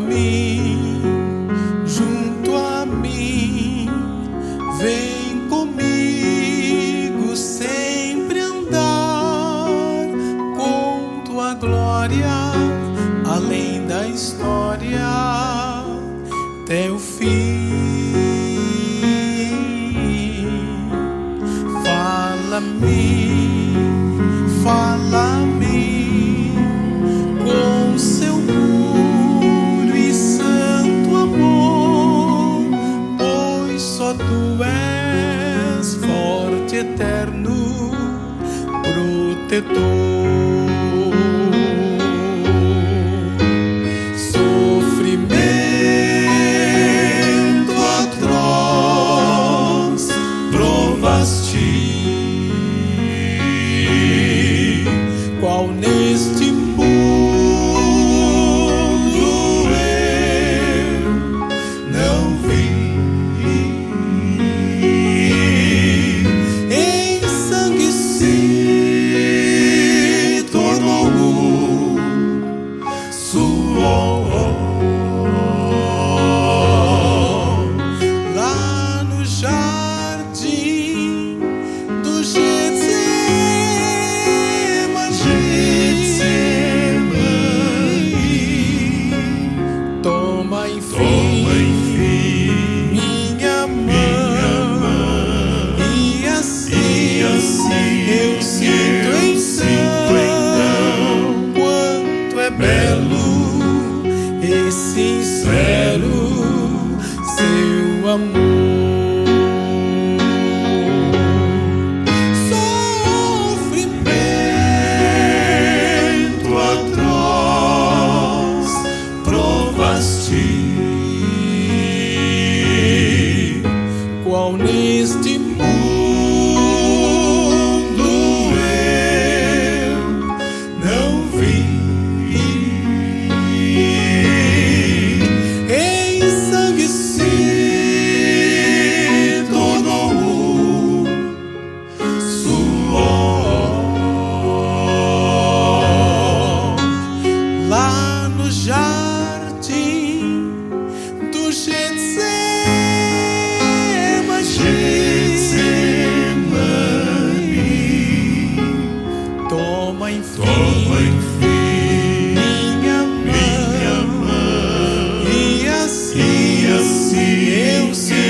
mim, junto a mim, vem comigo sempre andar com tua glória, além da história, até o fim. Fala-me, fala-me com seu puro e santo amor, pois só tu és forte, eterno, protetor. Sofrimento atroz provaste, qual neste mundo eu não vi. Em sangue se tornou suor, lá no jardim do Toma enfim minha mão, e assim eu sinto então quanto é belo e sincero seu amor. Sofrimento atroz provaste, qual neste mundo eu não vi. Em sangue se tornou suor, lá no jardim do Getsemane. Toma enfim minha mão, e assim eu sinto